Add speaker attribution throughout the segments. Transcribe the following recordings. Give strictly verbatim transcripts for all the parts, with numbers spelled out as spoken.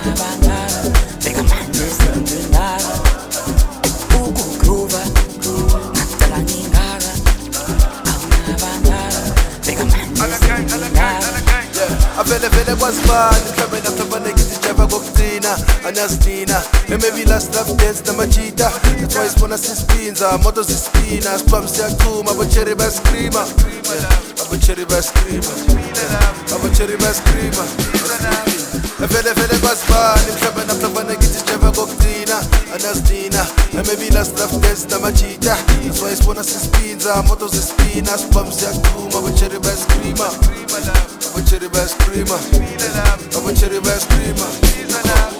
Speaker 1: Avele vele kwazibani mhlambe nahlabane ngithi jaba kokugcina anyasidina maybe last love dance namajita that's why sibona sisipinza moto zisipina sipam siyachuma abocherry bascreama abocherry bascreama abocherry bascreama Vele vele kwazibani mhlambe nahlabane ngithi jaba kokugcina anyasidina maybe last love dance namajita that's why sibona sisipinza moto zisipina sipam siyachuma abocherry bascreama I'm a cherry bass creamer. I'm a cherry bass creamer.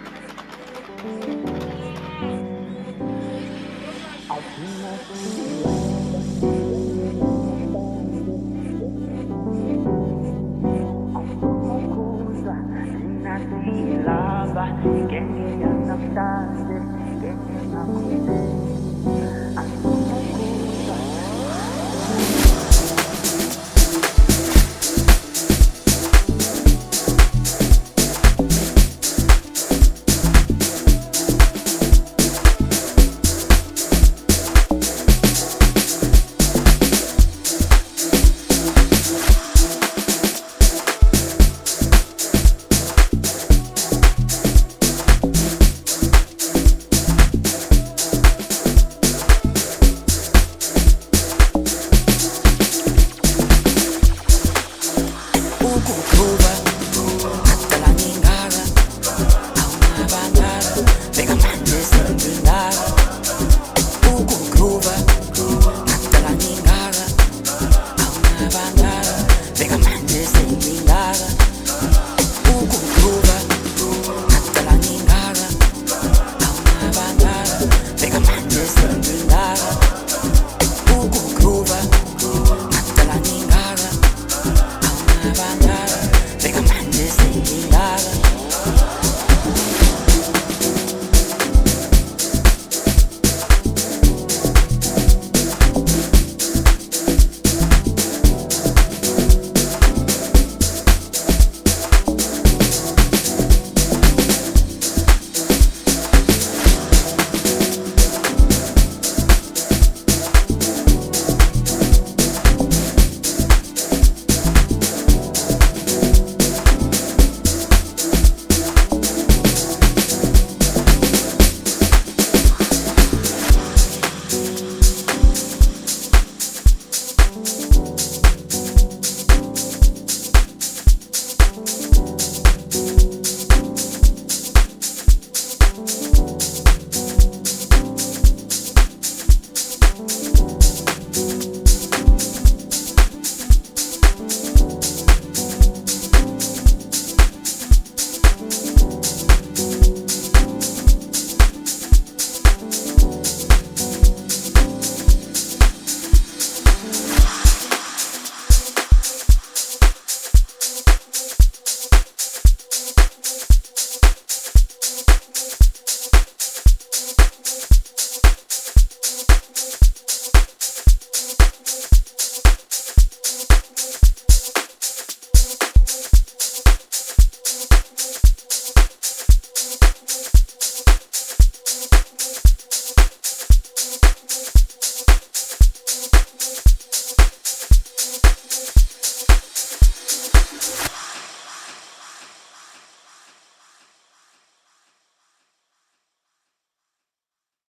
Speaker 2: I